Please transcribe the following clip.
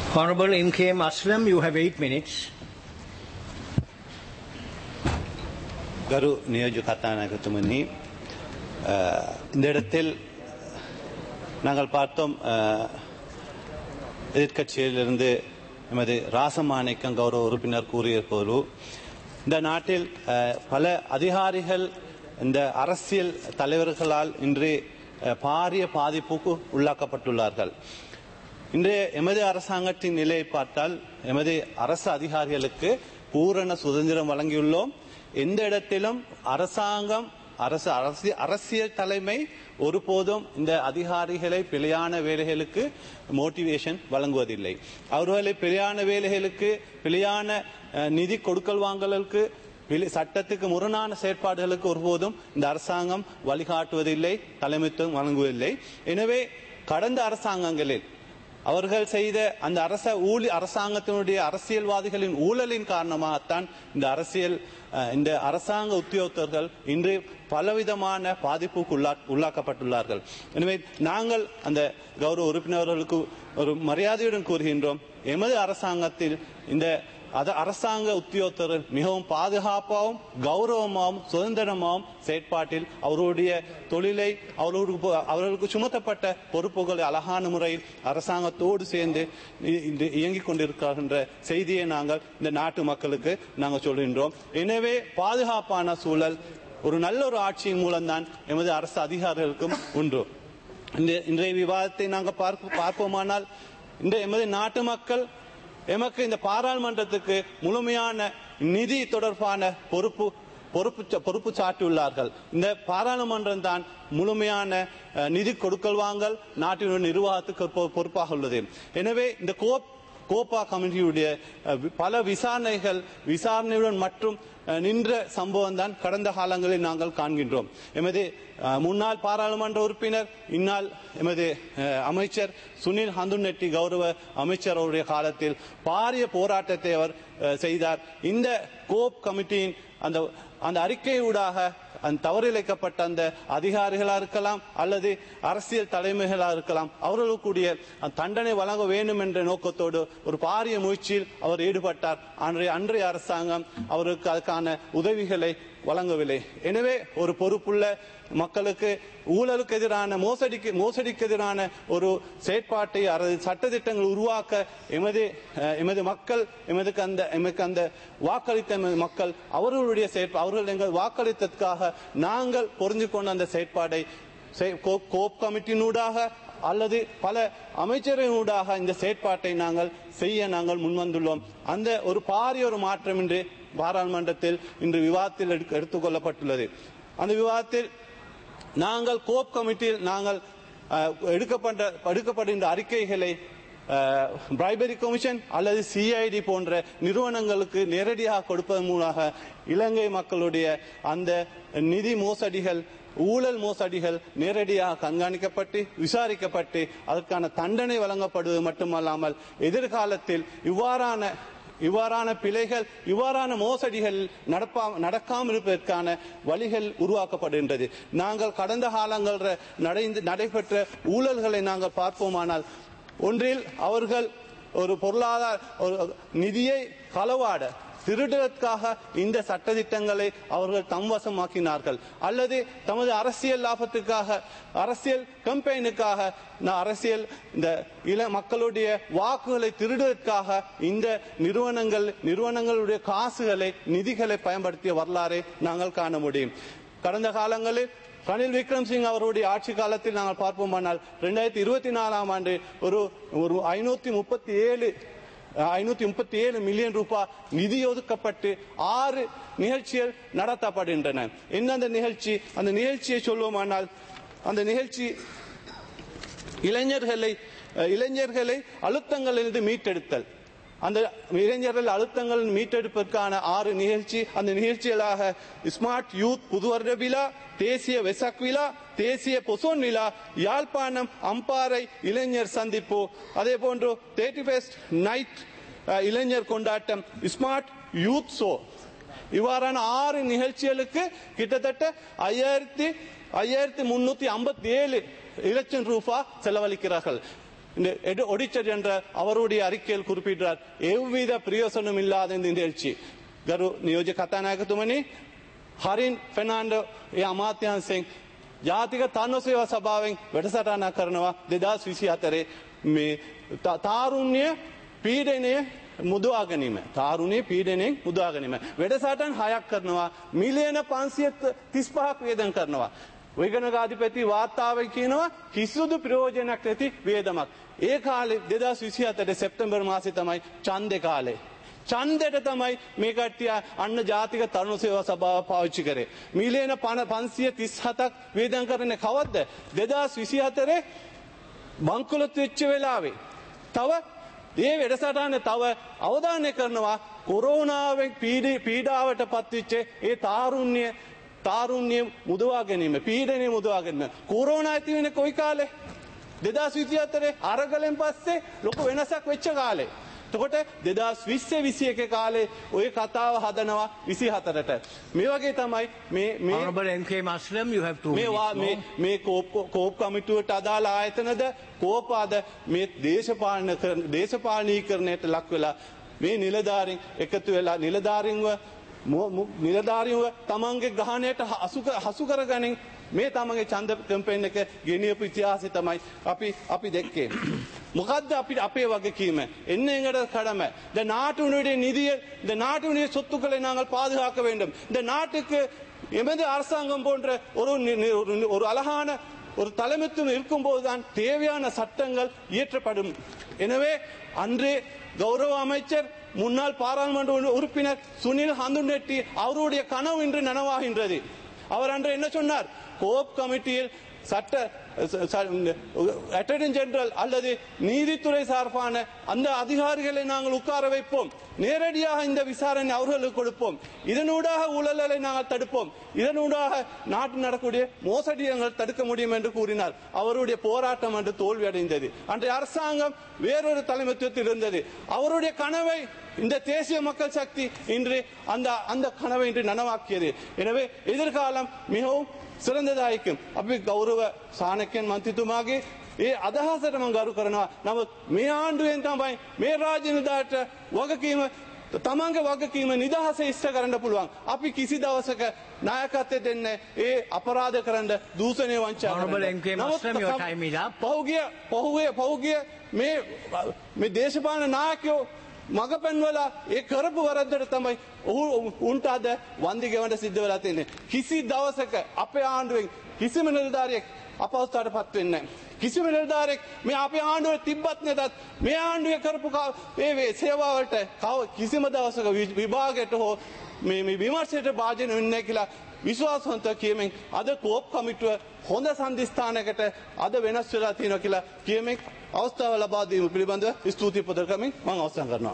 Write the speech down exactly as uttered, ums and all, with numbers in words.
Honorable M K M Aslam, you have eight minutes. கரு நியோஜக கத்தாநாயகத்துமணி, இந்த இடத்தில் நாங்கள் பார்த்தோம், எதிர்கட்சியிலிருந்து எமது ராசமாணிக்கம் கௌரவ உறுப்பினர் கூறிய போது இந்த நாட்டில் பல அதிகாரிகள் இந்த அரசியல் தலைவர்களால் இன்று பாரிய பாதிப்புக்கு உள்ளாக்கப்பட்டுள்ளார்கள். இன்றைய எமது அரசாங்கத்தின் நிலையை பார்த்தால் எமது அரசு அதிகாரிகளுக்கு பூரண சுதந்திரம் வழங்கியுள்ளோம். எந்த இடத்திலும் அரசாங்கம் அரசு அரசியல் தலைமை ஒருபோதும் இந்த அதிகாரிகளை பிழையான வேலைகளுக்கு மோட்டிவேஷன் வழங்குவதில்லை. அவர்களை பிழையான வேலைகளுக்கு, பிழையான நிதி கொடுக்கல் வாங்கலுக்கு, சட்டத்துக்கு முரணான செயற்பாடுகளுக்கு ஒருபோதும் இந்த அரசாங்கம் வழிகாட்டுவதில்லை, தலைமைத்துவம் வழங்குவதில்லை. எனவே கடந்த அரசாங்கங்களில் அவர்கள் செய்த அந்த அரச ஊழி அரசாங்கத்தினுடைய அரசியல்வாதிகளின் ஊழலின் காரணமாகத்தான் இந்த அரசியல் இந்த அரசாங்க உத்தியோகத்தர்கள் இன்று பலவிதமான பாதிப்புக்கு உள்ளா உள்ளாக்கப்பட்டுள்ளார்கள். எனவே நாங்கள் அந்த கௌரவ உறுப்பினர்களுக்கு ஒரு மரியாதையுடன் கூறுகின்றோம், எமது அரசாங்கத்தில் இந்த அரசாங்க உத்தியோகத்தர்கள் மிகவும் பாதுகாப்பாகவும் கௌரவமாகவும் சுதந்திரமாகவும் செயற்பாட்டில் அவருடைய தொழிலை அவர்களுக்கு அவர்களுக்கு சுமத்தப்பட்ட பொறுப்புகளை அழகான முறையில் அரசாங்கத்தோடு சேர்ந்து இயங்கிக் கொண்டிருக்கின்ற செய்தியை நாங்கள் இந்த நாட்டு மக்களுக்கு நாங்கள் சொல்கின்றோம். எனவே பாதுகாப்பான சூழல் ஒரு நல்ல ஒரு ஆட்சியின் மூலம்தான் எமது அரசு அதிகாரிகளுக்கும் உண்டு. இன்றைய விவாதத்தை நாங்கள் பார்க்க பார்ப்போமானால் இந்த எமது நாட்டு மக்கள் எமக்கு இந்த பாராளுமன்றத்துக்கு முழுமையான நிதி தொடர்பான பொறுப்பு பொறுப்பு பொறுப்பு சாட்டியுள்ளார்கள். இந்த பாராளுமன்றம் தான் முழுமையான நிதி கொடுக்கல் வாங்கல் நாட்டினுடைய நிர்வாகத்துக்கு பொறுப்பாக உள்ளது. எனவே இந்த கோப் கோப்பா கமிட்டியுடைய பல விசாரணைகள் விசாரணையுடன் மற்றும் நின்ற சம்பவம் தான் கடந்த காலங்களில் நாங்கள் காண்கின்றோம். எமது முன்னாள் பாராளுமன்ற உறுப்பினர் இந்நாள் எமது அமைச்சர் சுனில் ஹந்துநெட்டி கௌரவ அமைச்சர் அவருடைய காலத்தில் பாரிய போராட்டத்தை அவர் செய்தார். இந்த கோப் கமிட்டியின் அந்த அந்த அறிக்கையூடாக அந்த தவறிழைக்கப்பட்ட அந்த அதிகாரிகளா இருக்கலாம் அல்லது அரசியல் தலைமைகளா இருக்கலாம், அவர்களுக்குரிய தண்டனை வழங்க வேண்டும் என்ற நோக்கத்தோடு ஒரு பாரிய முயற்சியில் அவர் ஈடுபட்டார். அன்றைய அன்றைய அரசாங்கம் அவருக்கு அதுக்கான உதவிகளை வழங்கவில்லை. எனவே ஒரு பொறுப்புள்ள மக்களுக்கு ஊழலுக்கு எதிரான மோசடிக்கு மோசடிக்கு எதிரான ஒரு செயற்பாட்டை சட்டத்திட்டங்கள் உருவாக்க எமது எமது மக்கள் எமதுக்கு அந்த எமக்கு அந்த வாக்களித்த மக்கள் அவர்களுடைய செயற்பா அவர்கள் எங்கள் வாக்களித்ததற்காக நாங்கள் பொருந்தி கொண்ட அந்த செயற்பாடை கோப் கமிட்டியினூடாக அல்லது பல அமைச்சரினூடாக இந்த செயற்பாட்டை நாங்கள் செய்ய நாங்கள் முன்வந்துள்ளோம். அந்த ஒரு பாரிய ஒரு மாற்றம் இன்று பாராளுமன்றத்தில் இன்று விவாதத்தில் எடுத்துக் கொள்ளப்பட்டுள்ளது. அந்த விவாதத்தில் நாங்கள் கோப் கமிட்டியில் நாங்கள் எடுக்கப்பட்ட எடுக்கப்படுகின்ற அறிக்கைகளை பிரைபரி கமிஷன் அல்லது சிஐடி போன்ற நிறுவனங்களுக்கு நேரடியாக கொடுப்பதன் மூலமாக இலங்கை மக்களுடைய அந்த நிதி மோசடிகள் ஊழல் மோசடிகள் நேரடியாக கண்காணிக்கப்பட்டு விசாரிக்கப்பட்டு அதற்கான தண்டனை வழங்கப்படுவது மட்டுமல்லாமல் எதிர்காலத்தில் இவ்வாறான இவ்வாறான பிழைகள் இவ்வாறான மோசடிகள் நடப்பா நடக்காமல் இருப்பதற்கான வழிகள் உருவாக்கப்படுகின்றது. நாங்கள் கடந்த காலங்களில் நடைபெற்ற ஊழல்களை நாங்கள் பார்ப்போமானால் ஒன்றில் அவர்கள் ஒரு பொருளாதார நிதியை களவாட திருடுவதற்காக இந்த சட்டத்திட்டங்களை அவர்கள் தம்வசமாக்கினார்கள் அல்லது தமது அரசியல் லாபத்துக்காக அரசியல் கம்பெயினுக்காக அரசியல் இந்த இள மக்களுடைய வாக்குகளை திருடுவதற்காக இந்த நிறுவனங்கள் நிறுவனங்களுடைய காசுகளை நிதிகளை பயன்படுத்திய வரலாறை நாங்கள் காண முடியும். கடந்த காலங்களில் ரணில் விக்ரம்சிங் அவருடைய ஆட்சி காலத்தில் நாங்கள் பார்ப்போமானால் இரண்டாயிரத்தி இருபத்தி நாலாம் ஆண்டு ஒரு ஒரு ஐநூத்தி முப்பத்தி ஏழு ஐநூத்தி முப்பத்தி ஏழு மில்லியன் ரூபாய் நிதி ஒதுக்கப்பட்டு ஆறு நிகழ்ச்சிகள் நடத்தப்படுகின்றன. என்ன அந்த நிகழ்ச்சி? அந்த நிகழ்ச்சியை சொல்வோமானால் அந்த நிகழ்ச்சி இளைஞர்களை இளைஞர்களை அழுத்தங்களிலிருந்து மீட்டெடுத்தல். அந்த இளைஞர்கள் அழுத்தங்கள் மீட்டெடுப்பதற்கான ஆறு நிகழ்ச்சி. அந்த நிகழ்ச்சிகளாக ஸ்மார்ட் யூத் புதுவருட விழா, தேசிய வெசாக் விழா, தேசிய பொசோன் விழா, யாழ்ப்பாணம் அம்பாறை இளைஞர் சந்திப்பு, அதே போன்று தேர்ட்டி ஃபர்ஸ்ட் நைட் இளைஞர் கொண்டாட்டம், ஸ்மார்ட் யூத் ஷோ, இவ்வாறான ஆறு நிகழ்ச்சிகளுக்கு கிட்டத்தட்ட ஐயாயிரத்தி ஐயாயிரத்தி முன்னூத்தி ஐம்பத்தி ஏழு லட்சம் ரூபாய் செலவழிக்கிறார்கள். இந்த ஒடிச்சர் என்ற அவருடைய அறிக்கையில் குறிப்பிட்டார் எவ்வித பிரயோசனம் இல்லாத இந்த நிகழ்ச்சி கரு நியோஜ கதாநாயகத்துமணி හරින් ෆෙනාන්ඩෝ ඒ අමාත්‍යංශයෙන් ජාතික තරුණ සේවා සභාවෙන් වැඩසටහනක් කරනවා දෙදාස් විසි හතරේ මේ තාරුණ්‍ය පීඩනය මුදවා ගැනීම තාරුණ්‍ය පීඩනයෙන් මුදවා ගැනීම වැඩසටහන් හයක් කරනවා මිලියන පන්සිය තිස් පහක් වේදන් කරනවා වේගනගාධිපති වාර්තාවේ කියනවා කිසිදු ප්‍රයෝජනයක් නැති වේදමක් ඒ කාලේ දෙදාස් විසි හතරේ සැප්තැම්බර් මාසේ තමයි ඡන්දේ කාලේ ඡන්දෙට තමයි මේ කට්ටිය අන්න ජාතික තරුණ සේවා සභාව පාවිච්චි කරේ. මිලියන පන්සිය තිස් හතක් වේදන් කරන්නේ කවද්ද? දෙදාස් විසි හතරේ බංකොලොත් වෙච්ච වෙලාවේ. තව මේ වැඩසටහනේ තව අවධානය කරනවා කොරෝනාවෙන් පීඩාවට පත්වෙච්ච ඒ තාරුණ්‍ය තාරුණ්‍ය මුදවා ගැනීම, පීඩනය මුදවා ගැනීම. කොරෝනා ඇති වෙන්නේ කොයි කාලේ? දෙදාස් විසි හතරේ අරගලෙන් පස්සේ ලොකු වෙනසක් වෙච්ච කාලේ. එතකොට දෙදාස් විස්ස විසි එක කාලේ ඔය කතාව හදනවා විසි හතරට. මේ වගේ තමයි මේ මේ Honorable M K Maslam, you have two මේ minutes. මේ මේ කෝප් කෝප් කමිටුවට අදාළ ආයතනද කෝපාද මේ දේශපාලන දේශපාලනීකරණයට ලක් වෙලා මේ නිලධාරීන් එකතු වෙලා නිලධාරීන්ව නිලධාරීන්ව තමන්ගේ ග්‍රහණයට හසු කරගනින් මේ තමන්ගේ ඡන්ද කැම්පේන් එක ගෙනියපු ඉතිහාසය තමයි අපි අපි දැක්කේ. මොකද්ද අපිට අපේ වගකීම? என்ன எங்கட கடமை? இந்த நாட்டினுடைய நிதியை இந்த நாட்டினுடைய சொத்துக்களை நாங்கள் பாதுகாக்க வேண்டும். இந்த நாட்டுக்கு எமது அரசாங்கம் போன்ற ஒரு ஒரு அழகான ஒரு தலைமைத்துவம் இருக்கும்போதுதான் தேவையான சட்டங்கள் இயற்றப்படும். எனவே அன்றே கௌரவ அமைச்சர் முன்னாள் பாராளுமன்ற உறுப்பினர் சுனில் ஹந்துனெட்டி அவருடைய கனவு இன்று நனவாகின்றது. அவர் அன்று என்ன சொன்னார்? கோப் கமிட்டியில் சட்ட அட்டர்னி ஜெனரல் அல்லது நீதித்துறை சார்பான அந்த அதிகாரிகளை நாங்கள் உட்கார வைப்போம். நேரடியாக இந்த விசாரணை அவர்களுக்கு கொடுப்போம். இதனூடாக ஊழலை நாங்கள் தடுப்போம். இதனூடாக நாட்டில் நடக்கக்கூடிய மோசடியங்கள் தடுக்க முடியும் என்று கூறினார். அவருடைய போராட்டம் என்று தோல்வி அடைந்தது. அன்றைய அரசாங்கம் வேறொரு தலைமைத்துவத்தில் இருந்தது. அவருடைய கனவை இந்த தேசிய மக்கள் சக்தி இன்று அந்த அந்த கனவை இன்று நனவாக்கியது. எனவே எதிர்காலம் மிகவும் සිරඳදායකම් අපි ගෞරව සානකයන් මන්ත්‍රීතුමාගේ ඒ අදහසට මම ගරු කරනවා. නමුත් මේ ආණ්ඩුවෙන් තමයි මේ රාජ්‍ය නිලධාරීට වගකීම තමන්ගේ වගකීම නිදහස ඉෂ්ට කරන්න පුළුවන්. අපි කිසි දවසක නායකත්වය දෙන්නේ ඒ අපරාධ කරන්න දූෂණය වංචා කරන්න. පහුගිය පහුගිය පහුගිය මේ මේ දේශපාලන නායකයෝ මග පෙන්වලා ඒ කරපු වරද්දට තමයි උන්ට අද වන්දි ගෙවන්න සිද්ධ වෙලා තියෙන්නේ. කිසි දවසක අපේ ආණ්ඩුවෙන් කිසිම නිලධාරියෙක් අපහසුතාවයට පත් වෙන්නේ නැහැ. කිසිම නිලධාරියෙක් මේ අපේ ආණ්ඩුවේ තිබ්බත් නැතත් මේ ආණ්ඩුවේ කරපු මේ සේවාවලට කිසිම දවසක විභාගයට හෝ මේ මේ විමර්ශනයට භාජනය වෙන්නේ නැහැ කියලා විශ්වාසවන්තව කියමින් අද කෝප් කමිටුව හොඳ සම්දිස්ථානයකට අද වෙනස් වෙලා තියෙනවා කියලා කියමින් අවස්ථාව ලබා දීම පිළිබඳව ස්තුති පොදකමින් මම අවසන් කරනවා.